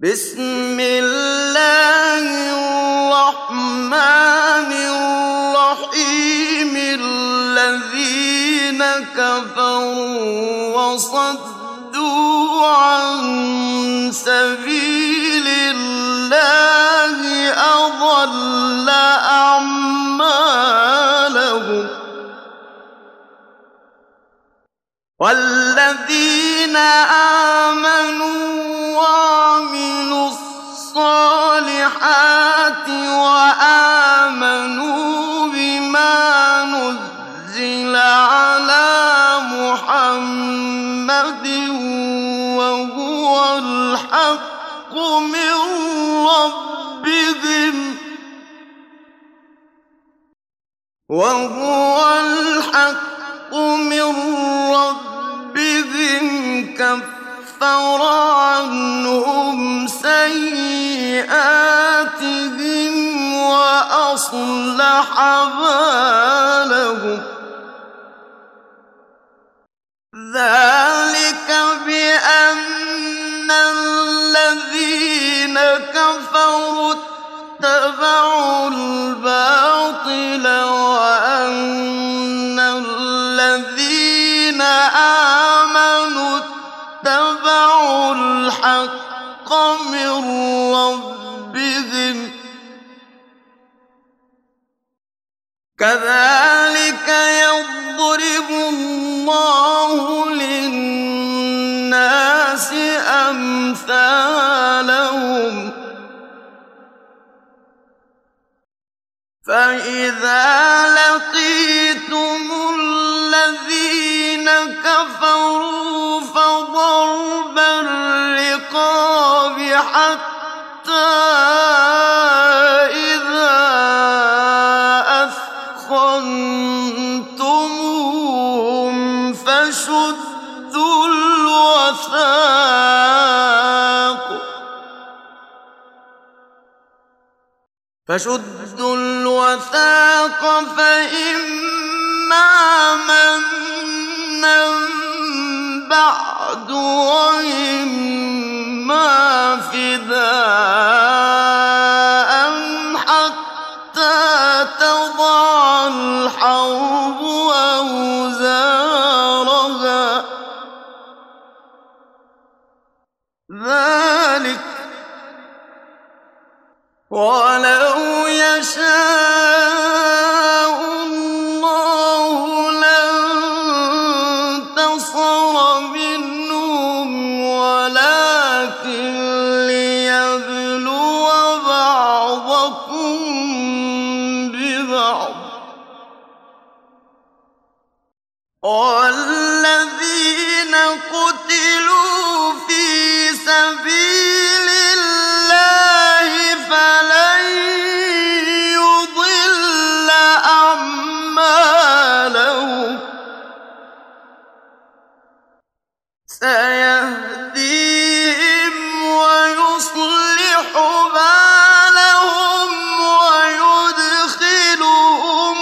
بسم الله الرحمن الرحيم الذين كفروا وصدوا عن سبيل الله أضل أعمالهم والذين آمنوا وعملوا الصالحات وآمنوا بما نزل على محمد وهو الحق من ربهم كفر عنهم سيئاتهم وأصلح بالهم ذلك بأن الذين كفروا اتبعوا الباطل وأن الذين آمنوا اتبعوا الحق من ربهم كذلك يضرب الله للناس أمثالهم فإذا لقيتم الذين كفروا فضرب الرقاب حتى إذا أثخنتموهم فشدوا الوثاق فإما منا بعد وإما فداء حتى تضع الحرب أوزارها ذلك ولو يشاء الله لانتصر منهم ولكن ليبلو بعضكم ببعض والذين قتلوا في سبيل الله فلن يضل أعمالهم سيهديهم ويصلح بالهم ويدخلهم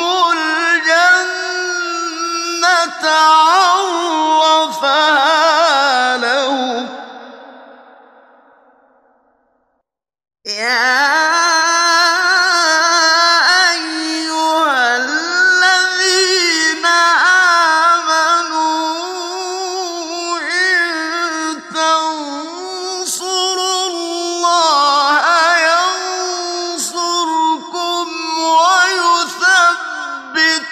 الجنة عرفها لهم يا أيها الذين آمنوا إن تنصروا الله ينصركم ويثبت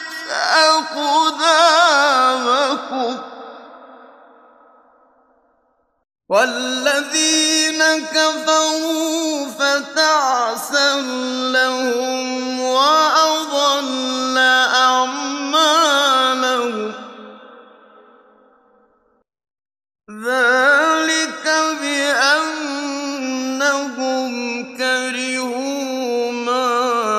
أقدامكم والذين كفروا فتعسا لهم وأضل أعمالهم ذلك بأنهم كرهوا ما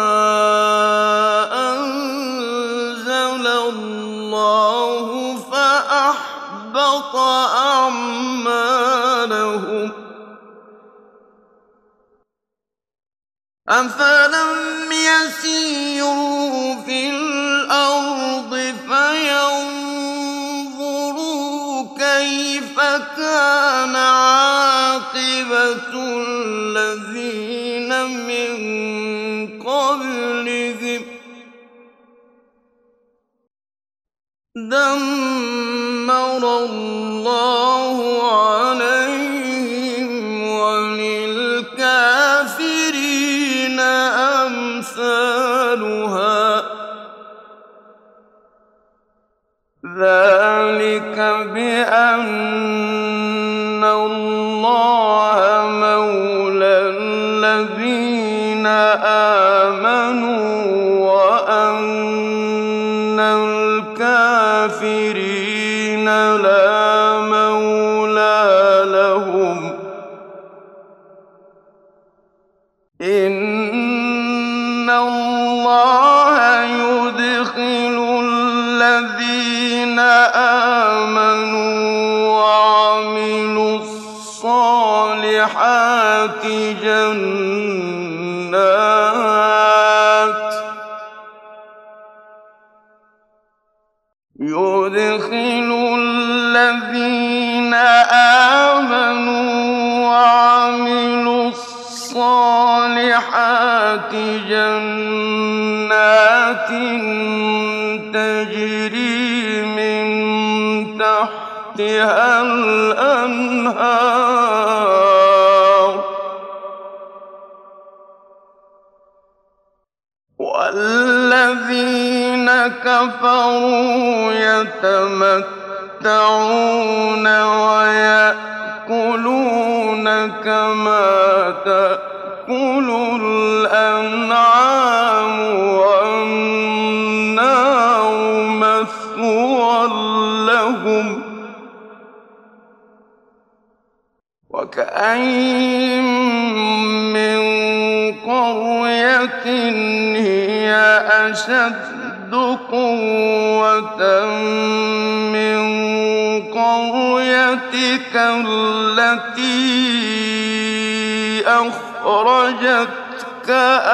أنزل الله فأحبط أعمالهم أفلم يسيروا في الأرض فينظروا كيف كان عاقبة الذين من قبلهم دمر الله عليهم وللكافرين أمثالها ذلك بأن الله مولى الذين آمنوا وأن الكافرين لا مولى لهم إن الله يدخل الذين آمنوا وعملوا الصالحات جنات تجري من تحتها الأنهار والذين كفروا يتمتعون ويأكلون كما تأكل الأنعام والنار مثوى لهم وكأين من قرية هي أشد قوة من قريتك التي أخرجتك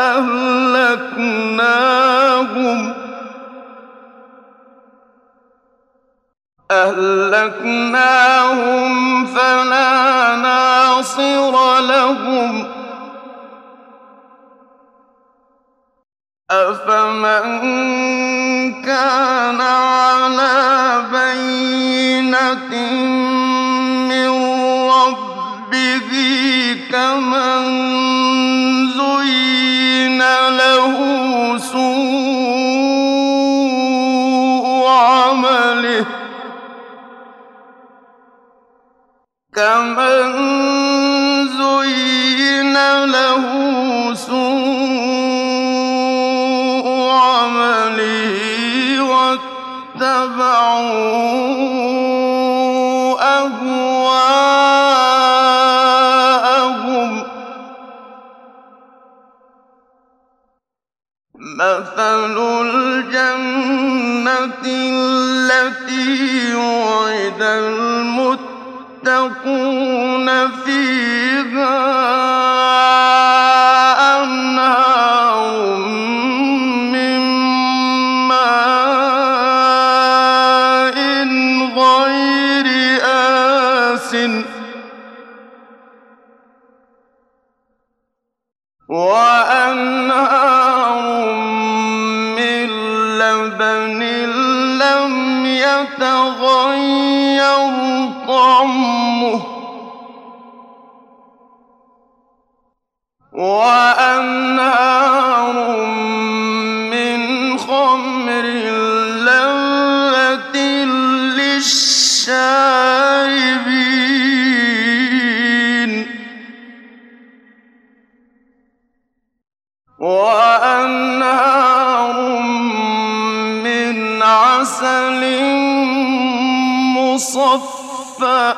أهلكناهم فلا ناصر لهم أفمن كان على بينة من ربه كمن زين له سوء عمله واتبعوا أهواءهم مثل الجنة التي وعد المتقون فيها أنهار من ماء غير آسن وأنهار من لبن لم يتغير طعمه وأنهار من خمر لذة للشاربين وأنهار من عسل مصفى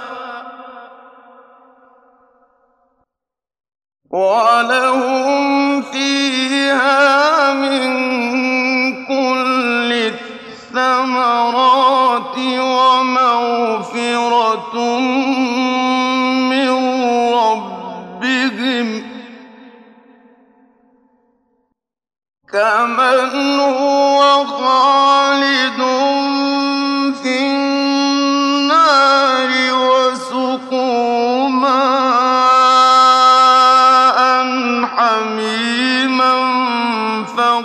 ولهم فيها من كل الثمرات ومغفرة من ربهم كمن هو خالد في النار وسقوا ماء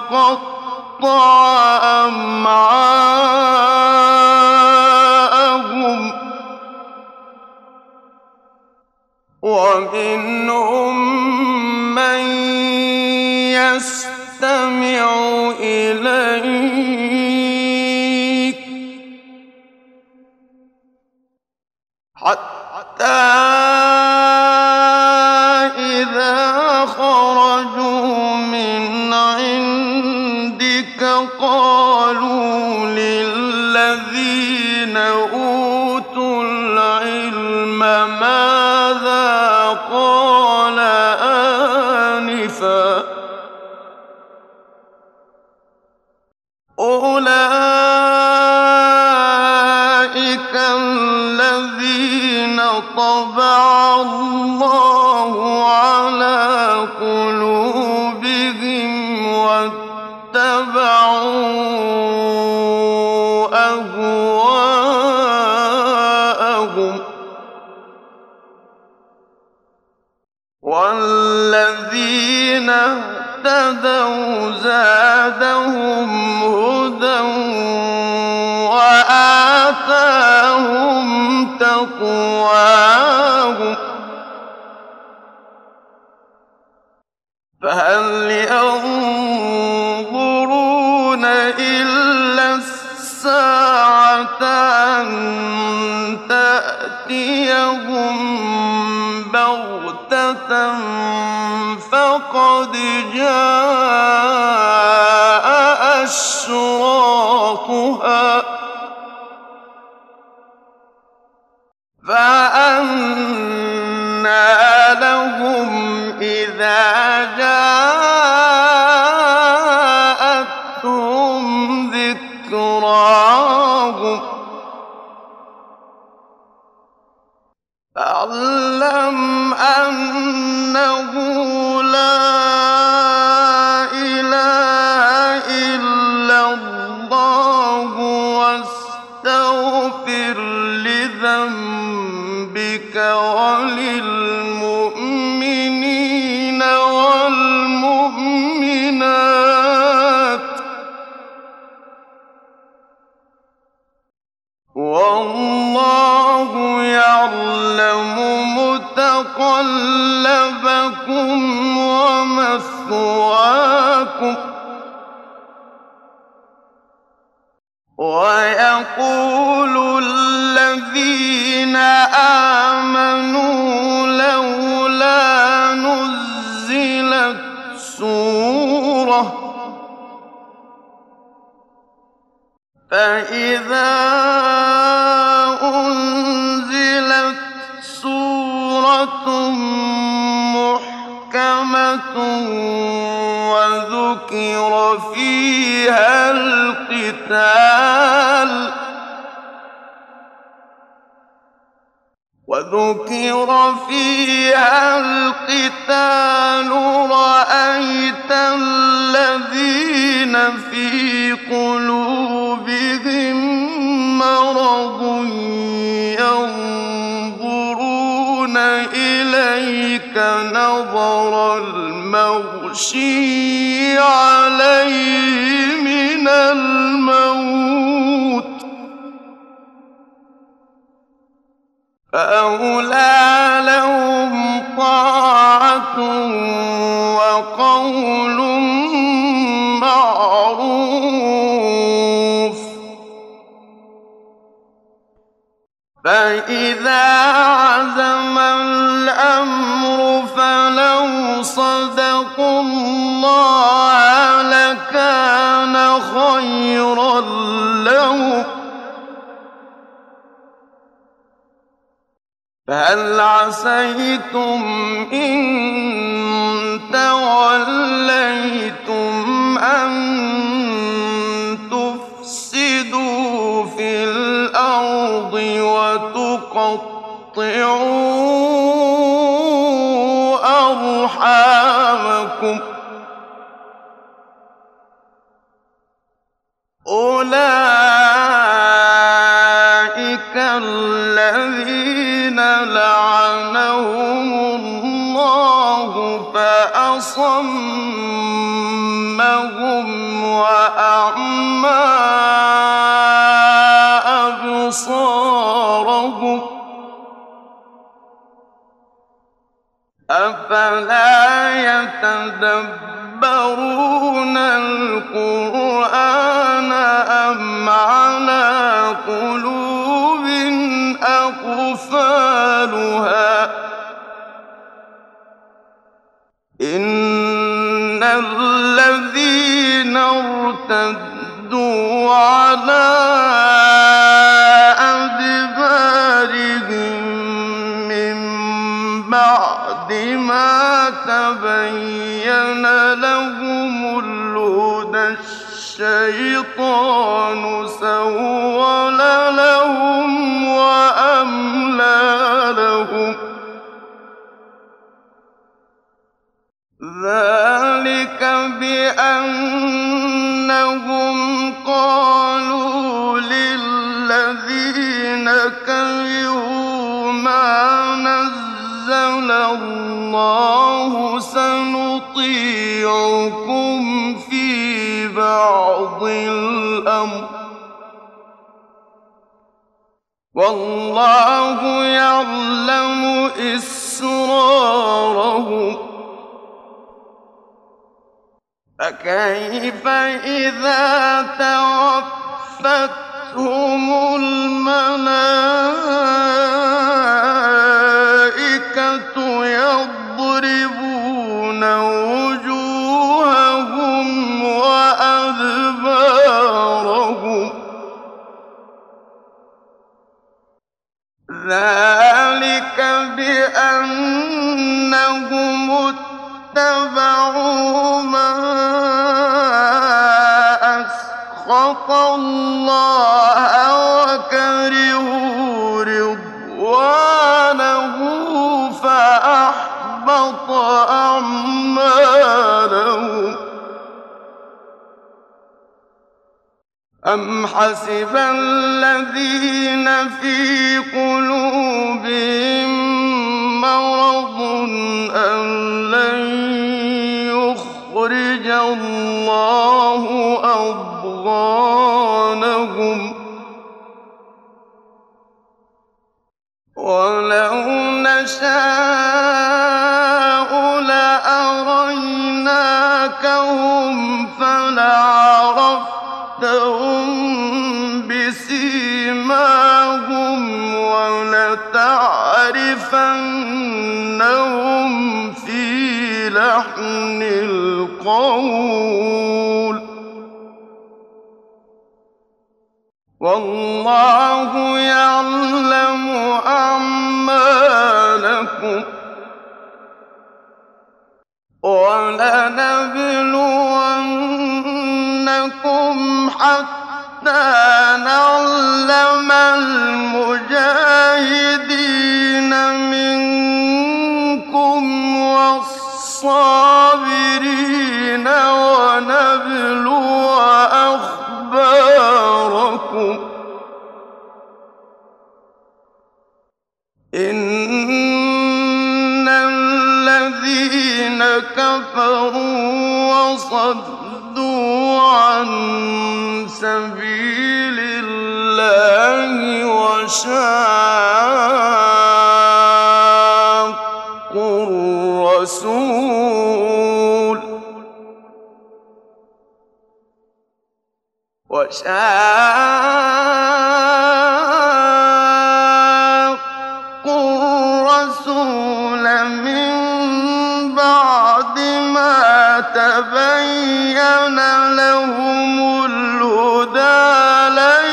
وقطع أمعاءهم ومنهم من يستمع إليك حتى إذا خرجوا من عندك قالوا للذين أوتوا العلم ماذا قال آنفا أولئك الذين طبع الله على قلوبهم واتبعوا أهواءهم والذين اهتدوا زادهم هدى وآتاهم تقواهم فهل ينظرون إلا الساعة أن تأتيهم بغتة فقد جاء أشراطها فأنى لهم إذا جاءتهم ذكراهم فاعلم أنه لا إله إلا الله واستغفر لذنبك وللمؤمنين والمؤمنات والله يعلم متقلبكم ومثواكم ويقول الذين آمنوا لولا نزلت سورة فإذا أنزلت سورة محكمة وذكر فيها القتال رأيت الذين في قلوبهم مرض ينظرون إليك نظر المغشي عليه من الموت فأولى لهم طاعة وقول معروف فإذا عزم الأمر فلو صدقوا الله لكان خيرا لهم فهل عسيتم إن توليتم أن تفسدوا في الأرض وتقطعوا أرحامكم أولئك الذين لعنهم الله فأصمهم وأعمى أبصارهم أفلا يتدبرون القرآن أم على قلوب أقفالها إن الذين ارتدوا على أدبارهم من بعد ما تبين لهم الهدى الشيطان سول لهم وأملى لهم ذلك بأنهم قالوا للذين كرهوا ما نزل الله سنطيعكم في بعض الأمر والله يعلم إسرارهم فكيف إذا توفتهم الملائكة يضربون وجوههم وأدبارهم ذلك بأنهم اتبعوا ما أسخط الله وكرهوا رضوانه فأحبط أعمالهم أم حسب الذين في قلوبهم مرض أن لن يخرج الله أضغانهم ولو نشاء لأريناكهم فلعرفتهم بسيماهم ولتعرفنهم في لحن القول والله يعلم أعمالكم ولنبلونكم حتى نعلم المجاهدين منكم والصابرين ونبلو أخباركم إن الذين كفروا وصدوا عن سبيل الله وشاقوا الرسول من بعد ما تبين لهم الهدى لن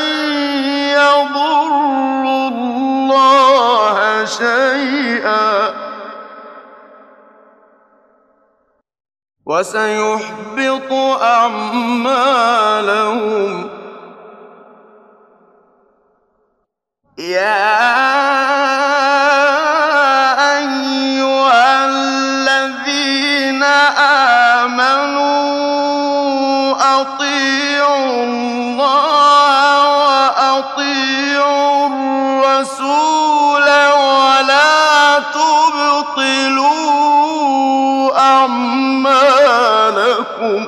يضروا الله شيئا وسيحبط أعمالهم يا أيها الذين آمنوا أطيعوا الله وأطيعوا الرسول ولا تبطلوا لكم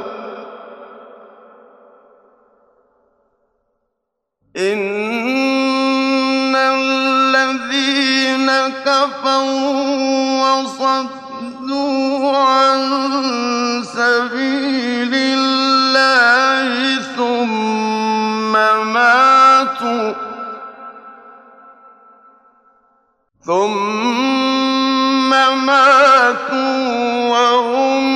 إن الذين كفروا وصدوا عن سبيل الله ثم ماتوا وهم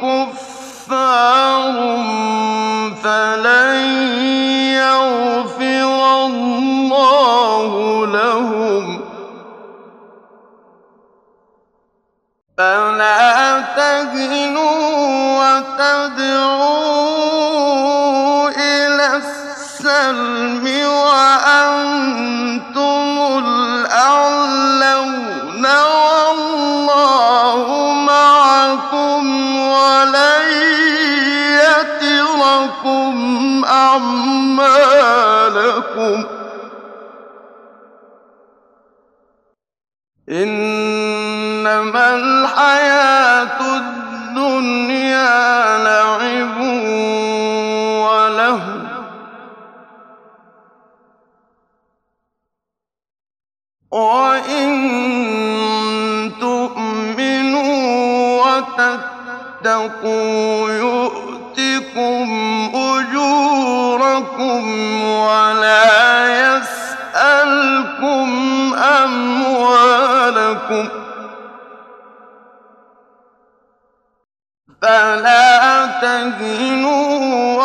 كفار فلن يغفر الله لهم فلا تهنوا وتدعوا إلى السلم وأنتم الأعلون والله معكم ولن يتركم أعمالكم إنما الحياة الدنيا لعب ولهو وإن تؤمنوا وتتقوا يؤتكم أجوركم ولا يسألكم أموالكم فلا تهنوا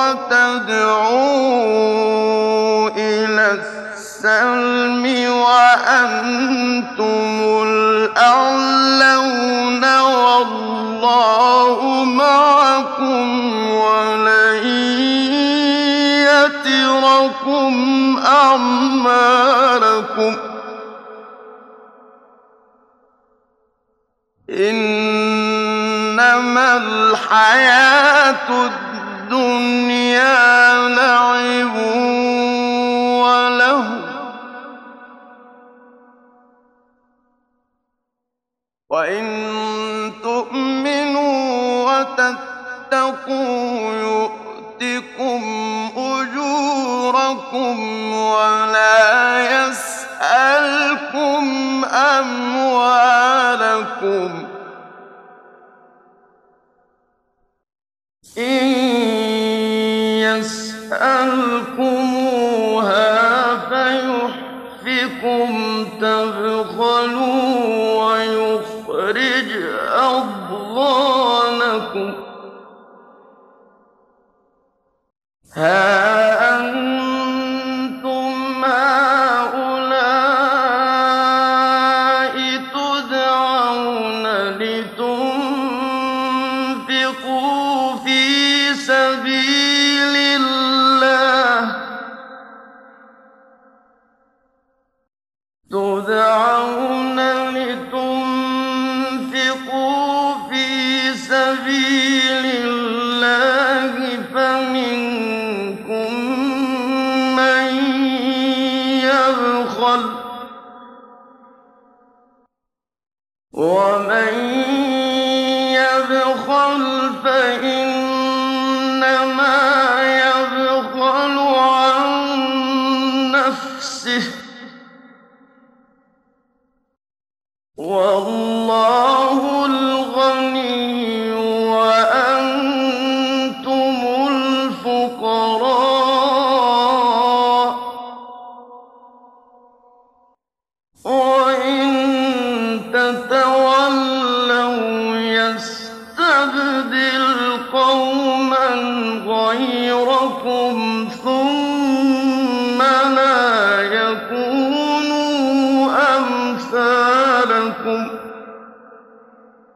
وتدعوا إلى السلم وأنتم الأعلون والله معكم ولن يتركم أعمالكم إنما الحياة الدنيا لعب ولهو وإن تؤمنوا وتتقوا يؤتكم أجوركم ولا يسألكم أموالكم إن يسألكموها فيحفكم تبخلوا ويخرج أضغانكم ها أنتم هؤلاء تدعون لتنفقوا في سبيل الله فمنكم من يبخل ومن يبخل فإنما يبخل عن نفسه والله الغني وأنتم الفقراء وإن تتولوا يستبدل قوما غيركم